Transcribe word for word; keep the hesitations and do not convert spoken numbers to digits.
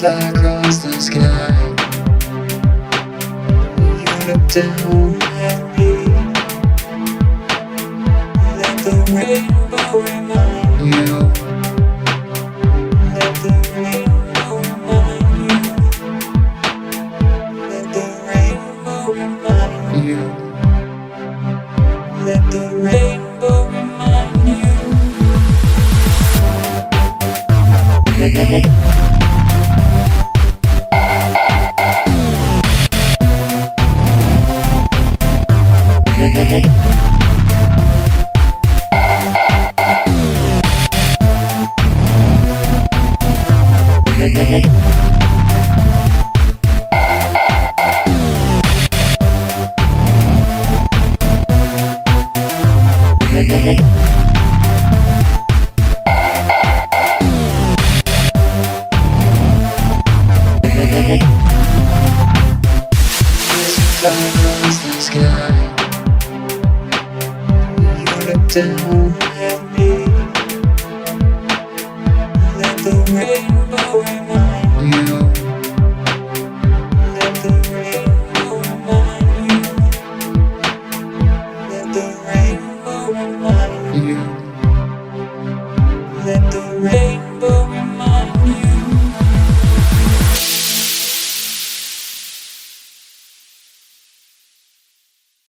fly across the sky. You look down at me. Let the rainbow remind you. Let the rainbow remind you. Let the rainbow remind you. Let the rainbow remind you. Fly across the sky. You look down at me. Let the rainbow remind you. Let the rainbow remind you. Let the rainbow remind you.